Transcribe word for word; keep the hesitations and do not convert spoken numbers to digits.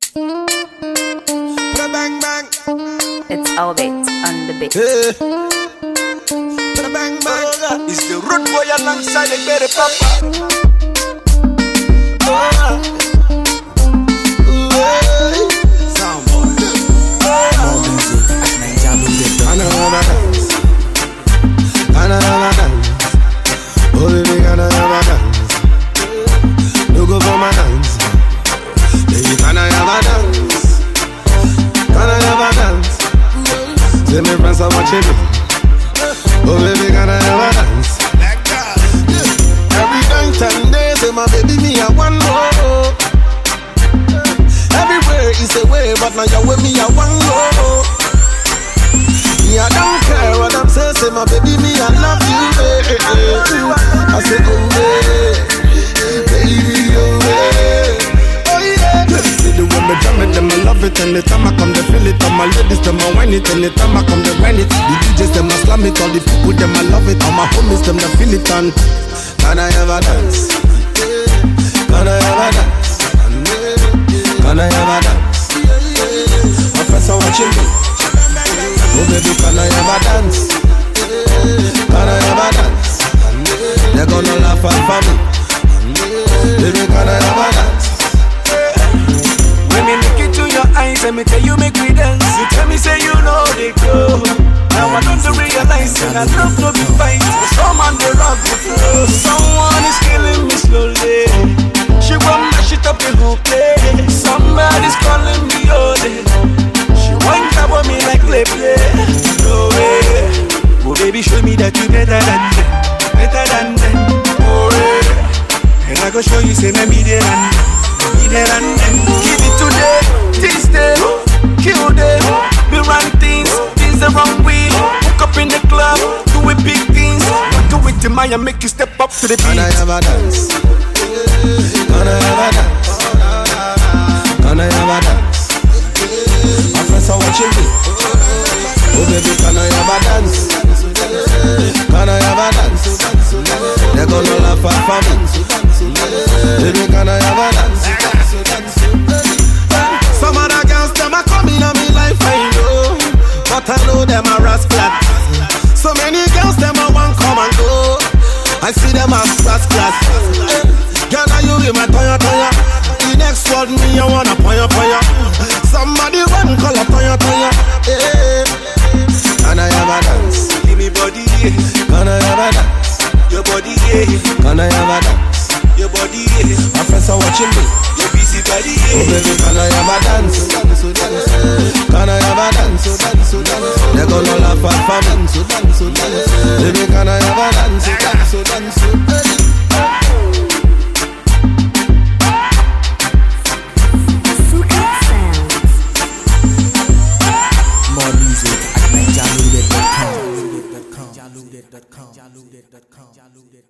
Bang bang. It's Albert on the beat. Hey. Bang bang. It's the road boy alongside the baby papa. Oh. Soundboy. More music at Nigeria Music. I know how to dance. I know how to dance. Oh baby, I know how to dance. No go for my dance. Baby, can I have a dance? Can I have a dance? Say my friends are watching me. Oh baby, can I have a dance? Every night and day, say my baby, me I want more. Everywhere is a way, but now you're with me, I want more. Me I don't care what I'm saying, say my baby, me I love you, baby. I say oh yeah, baby oh yeah. See the way me jam it, them I love it. Anytime I come, they feel it. All my ladies, them I whine it. Anytime I come, they grind it. The D Js, them I slam it. All the people, them I love it. All my homies, them they feel it. And can I ever dance? Can I ever dance? Can I ever dance? My friends are watching me. Oh baby, can I ever dance? Can I ever dance? They're gonna laugh at me. Baby, can I ever dance? When me look into your eyes, let me tell you make me dance. You tell me say you know they go. Now I don't realize that I love no be fight. Some on the rock the flow. Someone is killing me slowly. She want mash it up the whole place. Somebody's calling me Ole. She won't cover me like play play. No way. Oh baby, show me that you better than them, better than them. Oh yeah. And I go show you say me there and me there and them. Give it today, this day, kill them. We run things, things the wrong way. Hook up in the club, do it big things. Do it to Maya, make you step up to the beat. Can I ever dance? Can I ever dance? Can I ever dance? My friends are watching me. Oh baby, can I ever dance? Can I ever dance? They're gonna laugh at me. Baby, can I ever dance? Some other girls, them are coming on me like I know, but I know them are rascals. So many girls, them are one come and go. I see them as rascals. Girl, are you in my toya toya? The next word me, I wanna poya poya. Somebody run, call a toya toya. Yeah. Can I ever dance? Give me body, yeah. Can I ever dance? Your body, yeah. Can I ever dance? Your body, yeah. My friends are watching me. Your busy body, Oh yeah. baby, can I ever dance? Can I ever dance? They're gonna laugh at me. Baby, can I ever dance? More music at nigeria music dot com.